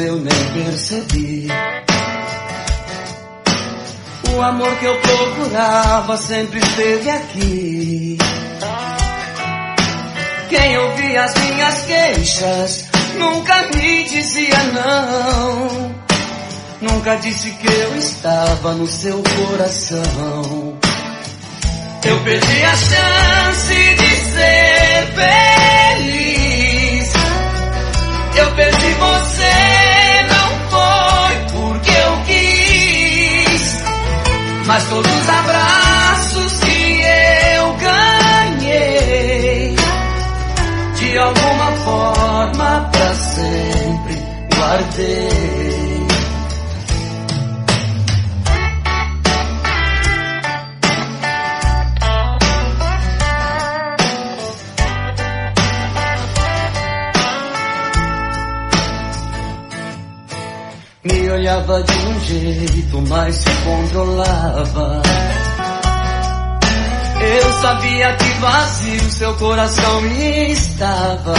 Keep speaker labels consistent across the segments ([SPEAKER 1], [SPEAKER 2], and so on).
[SPEAKER 1] eu nem percebi. O amor que eu procurava sempre esteve aqui. Quem ouvia as minhas queixas nunca me dizia não. Nunca disse que eu estava no seu coração. Eu perdi a chance de ser feliz. Eu perdi você, não foi porque eu quis. Mas todos os abraços que eu ganhei, de alguma forma pra sempre guardei. Me olhava de um jeito, mas se controlava. Eu sabia que vazio seu coração estava.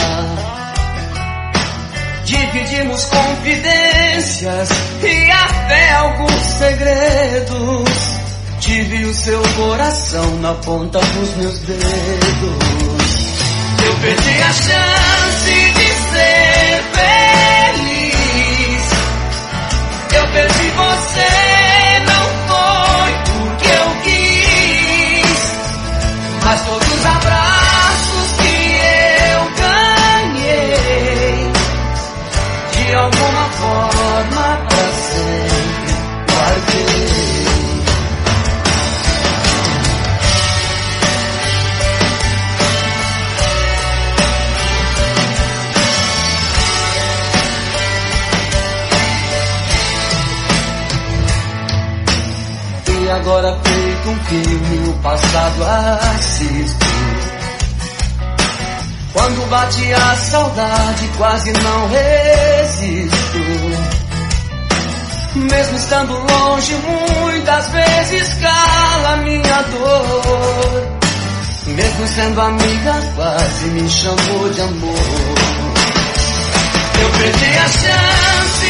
[SPEAKER 1] Dividimos confidências e até alguns segredos. Tive o seu coração na ponta dos meus dedos. Eu perdi a chance de ser feliz. Eu perdi você, não foi porque eu quis. Mas todos os abraços que eu ganhei, de alguma forma pra sempre guardei. E agora feito um filme, o passado assisto. Quando bate a saudade, quase não resisto. Mesmo estando longe, muitas vezes cala minha dor. Mesmo sendo amiga, quase me chamou de amor. Eu perdi a chance